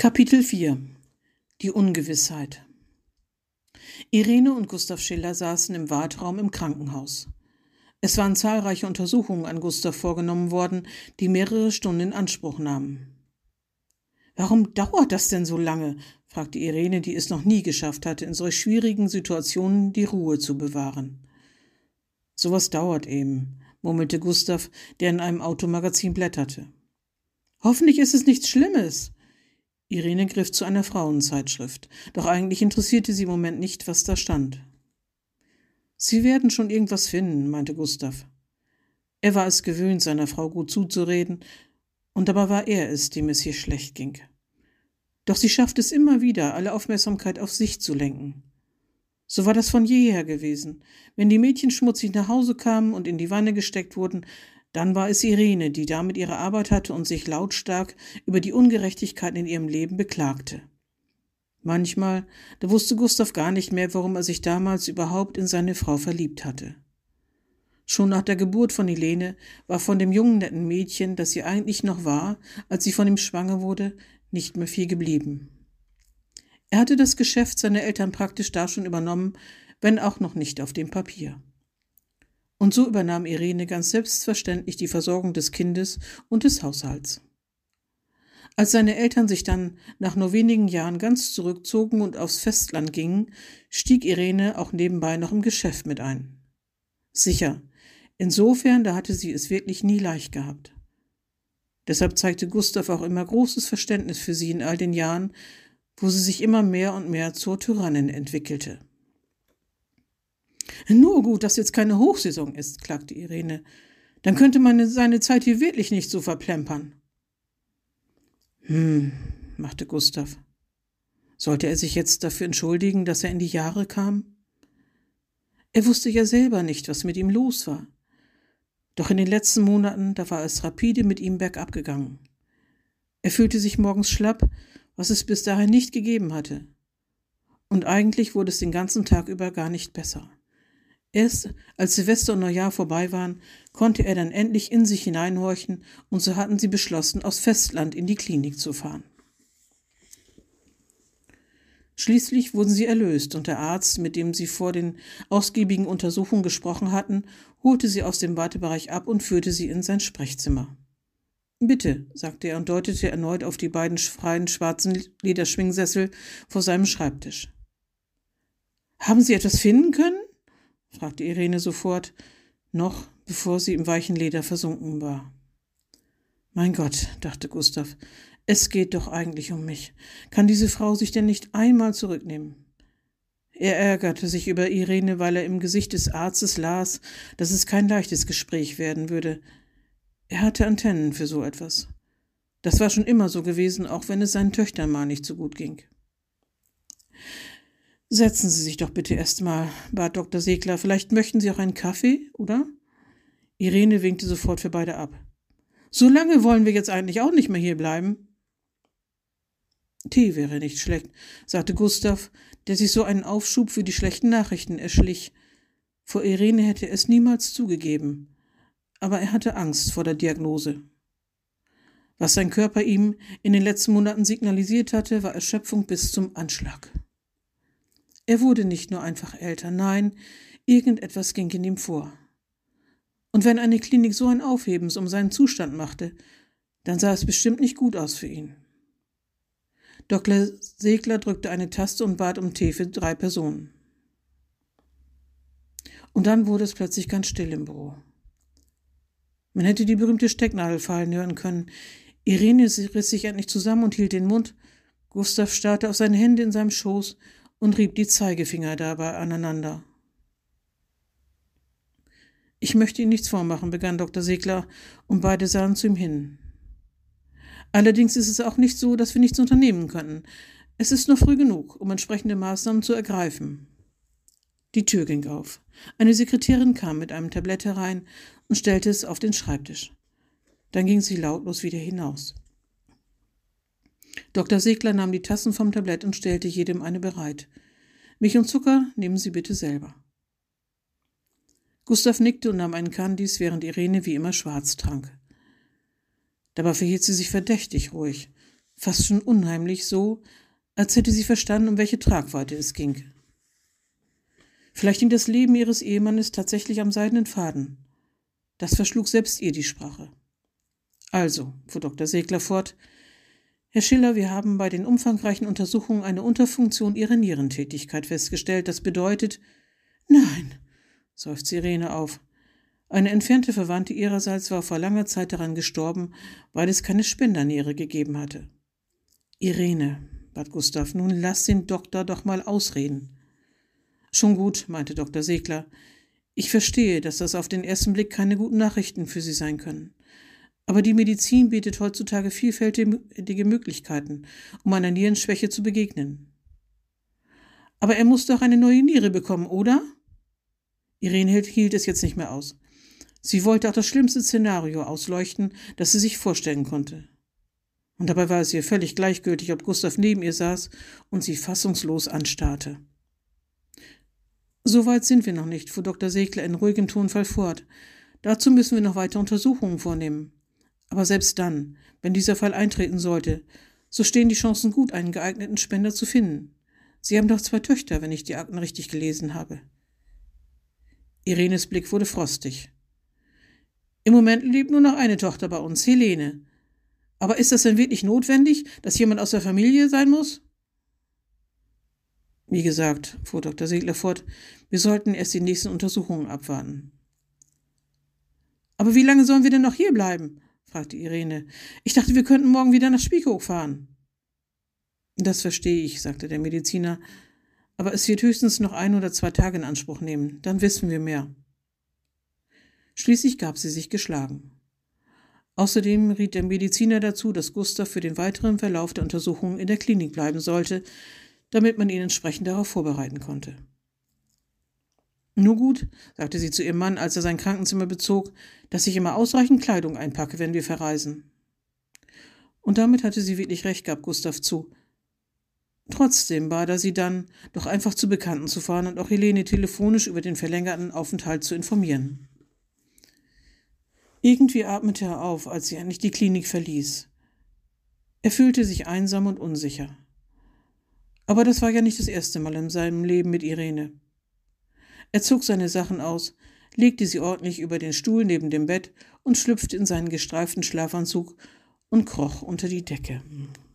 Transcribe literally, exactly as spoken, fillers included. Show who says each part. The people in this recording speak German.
Speaker 1: Kapitel vier. Die Ungewissheit. Irene und Gustav Schiller saßen im Warteraum im Krankenhaus. Es waren zahlreiche Untersuchungen an Gustav vorgenommen worden, die mehrere Stunden in Anspruch nahmen. »Warum dauert das denn so lange?« fragte Irene, die es noch nie geschafft hatte, in solch schwierigen Situationen die Ruhe zu bewahren. »Sowas dauert eben«, murmelte Gustav, der in einem Automagazin blätterte. »Hoffentlich ist es nichts Schlimmes.« Irene griff zu einer Frauenzeitschrift, doch eigentlich interessierte sie im Moment nicht, was da stand. »Sie werden schon irgendwas finden«, meinte Gustav. Er war es gewöhnt, seiner Frau gut zuzureden, und dabei war er es, dem es hier schlecht ging. Doch sie schafft es immer wieder, alle Aufmerksamkeit auf sich zu lenken. So war das von jeher gewesen. Wenn die Mädchen schmutzig nach Hause kamen und in die Wanne gesteckt wurden, dann war es Irene, die damit ihre Arbeit hatte und sich lautstark über die Ungerechtigkeiten in ihrem Leben beklagte. Manchmal, da wusste Gustav gar nicht mehr, warum er sich damals überhaupt in seine Frau verliebt hatte. Schon nach der Geburt von Helene war von dem jungen, netten Mädchen, das sie eigentlich noch war, als sie von ihm schwanger wurde, nicht mehr viel geblieben. Er hatte das Geschäft seiner Eltern praktisch da schon übernommen, wenn auch noch nicht auf dem Papier. Und so übernahm Irene ganz selbstverständlich die Versorgung des Kindes und des Haushalts. Als seine Eltern sich dann nach nur wenigen Jahren ganz zurückzogen und aufs Festland gingen, stieg Irene auch nebenbei noch im Geschäft mit ein. Sicher, insofern, da hatte sie es wirklich nie leicht gehabt. Deshalb zeigte Gustav auch immer großes Verständnis für sie in all den Jahren, wo sie sich immer mehr und mehr zur Tyrannin entwickelte. »Nur gut, dass jetzt keine Hochsaison ist«, klagte Irene. »Dann könnte man seine Zeit hier wirklich nicht so verplempern.« »Hm«, machte Gustav. Sollte er sich jetzt dafür entschuldigen, dass er in die Jahre kam? Er wusste ja selber nicht, was mit ihm los war. Doch in den letzten Monaten, da war es rapide mit ihm bergab gegangen. Er fühlte sich morgens schlapp, was es bis dahin nicht gegeben hatte. Und eigentlich wurde es den ganzen Tag über gar nicht besser. Erst als Silvester und Neujahr vorbei waren, konnte er dann endlich in sich hineinhorchen, und so hatten sie beschlossen, aufs Festland in die Klinik zu fahren. Schließlich wurden sie erlöst, und der Arzt, mit dem sie vor den ausgiebigen Untersuchungen gesprochen hatten, holte sie aus dem Wartebereich ab und führte sie in sein Sprechzimmer. »Bitte«, sagte er und deutete erneut auf die beiden freien schwarzen Lederschwingsessel vor seinem Schreibtisch. »Haben Sie etwas finden können?« fragte Irene sofort, noch bevor sie im weichen Leder versunken war. »Mein Gott«, dachte Gustav, »es geht doch eigentlich um mich. Kann diese Frau sich denn nicht einmal zurücknehmen?« Er ärgerte sich über Irene, weil er im Gesicht des Arztes las, dass es kein leichtes Gespräch werden würde. Er hatte Antennen für so etwas. Das war schon immer so gewesen, auch wenn es seinen Töchtern mal nicht so gut ging. »Setzen Sie sich doch bitte erst mal«, bat Doktor Segler. »Vielleicht möchten Sie auch einen Kaffee, oder?« Irene winkte sofort für beide ab. »So lange wollen wir jetzt eigentlich auch nicht mehr hier bleiben.« »Tee wäre nicht schlecht«, sagte Gustav, der sich so einen Aufschub für die schlechten Nachrichten erschlich. Vor Irene hätte er es niemals zugegeben, aber er hatte Angst vor der Diagnose. Was sein Körper ihm in den letzten Monaten signalisiert hatte, war Erschöpfung bis zum Anschlag. Er wurde nicht nur einfach älter, nein, irgendetwas ging in ihm vor. Und wenn eine Klinik so ein Aufhebens um seinen Zustand machte, dann sah es bestimmt nicht gut aus für ihn. Doktor Segler drückte eine Taste und bat um Tee für drei Personen. Und dann wurde es plötzlich ganz still im Büro. Man hätte die berühmte Stecknadel fallen hören können. Irene riss sich endlich zusammen und hielt den Mund. Gustav starrte auf seine Hände in seinem Schoß und rieb die Zeigefinger dabei aneinander. »Ich möchte Ihnen nichts vormachen«, begann Doktor Segler, und beide sahen zu ihm hin. »Allerdings ist es auch nicht so, dass wir nichts unternehmen könnten. Es ist noch früh genug, um entsprechende Maßnahmen zu ergreifen.« Die Tür ging auf. Eine Sekretärin kam mit einem Tablett herein und stellte es auf den Schreibtisch. Dann ging sie lautlos wieder hinaus. Doktor Segler nahm die Tassen vom Tablett und stellte jedem eine bereit. »Milch und Zucker nehmen Sie bitte selber.« Gustav nickte und nahm einen Kandis, während Irene wie immer schwarz trank. Dabei verhielt sie sich verdächtig ruhig. fast schon unheimlich, so, als hätte sie verstanden, um welche Tragweite es ging. Vielleicht hing das Leben ihres Ehemannes tatsächlich am seidenen Faden. Das verschlug selbst ihr die Sprache. Also, fuhr Doktor Segler fort, Herr Schiller, wir haben bei den umfangreichen Untersuchungen eine Unterfunktion Ihrer Nierentätigkeit festgestellt. Das bedeutet, nein, seufzte Irene auf. Eine entfernte Verwandte ihrerseits war vor langer Zeit daran gestorben, weil es keine Spenderniere gegeben hatte. Irene, bat Gustav, nun lass den Doktor doch mal ausreden. Schon gut, meinte Doktor Segler. Ich verstehe, dass das auf den ersten Blick keine guten Nachrichten für Sie sein können. Aber die Medizin bietet heutzutage vielfältige Möglichkeiten, um einer Nierenschwäche zu begegnen. Aber er muss doch eine neue Niere bekommen, oder? Irene hielt es jetzt nicht mehr aus. Sie wollte auch das schlimmste Szenario ausleuchten, das sie sich vorstellen konnte. Und dabei war es ihr völlig gleichgültig, ob Gustav neben ihr saß und sie fassungslos anstarrte. So weit sind wir noch nicht, fuhr Doktor Segler in ruhigem Tonfall fort. Dazu müssen wir noch weitere Untersuchungen vornehmen. Aber selbst dann, wenn dieser Fall eintreten sollte, so stehen die Chancen gut, einen geeigneten Spender zu finden. Sie haben doch zwei Töchter, wenn ich die Akten richtig gelesen habe. Irenes Blick wurde frostig. Im Moment lebt nur noch eine Tochter bei uns, Helene. Aber ist das denn wirklich notwendig, dass jemand aus der Familie sein muss? Wie gesagt, fuhr Doktor Segler fort, wir sollten erst die nächsten Untersuchungen abwarten. Aber wie lange sollen wir denn noch hier bleiben? Fragte Irene. Ich dachte, wir könnten morgen wieder nach Spiekeroog fahren. Das verstehe ich, sagte der Mediziner, aber es wird höchstens noch ein oder zwei Tage in Anspruch nehmen, dann wissen wir mehr. Schließlich gab sie sich geschlagen. Außerdem riet der Mediziner dazu, dass Gustav für den weiteren Verlauf der Untersuchungen in der Klinik bleiben sollte, damit man ihn entsprechend darauf vorbereiten konnte. Nur gut, sagte sie zu ihrem Mann, als er sein Krankenzimmer bezog, dass ich immer ausreichend Kleidung einpacke, wenn wir verreisen. Und damit hatte sie wirklich recht, gab Gustav zu. Trotzdem bat er sie dann, doch einfach zu Bekannten zu fahren und auch Helene telefonisch über den verlängerten Aufenthalt zu informieren. Irgendwie atmete er auf, als sie endlich die Klinik verließ. Er fühlte sich einsam und unsicher. Aber das war ja nicht das erste Mal in seinem Leben mit Irene. Er zog seine Sachen aus, legte sie ordentlich über den Stuhl neben dem Bett und schlüpfte in seinen gestreiften Schlafanzug und kroch unter die Decke.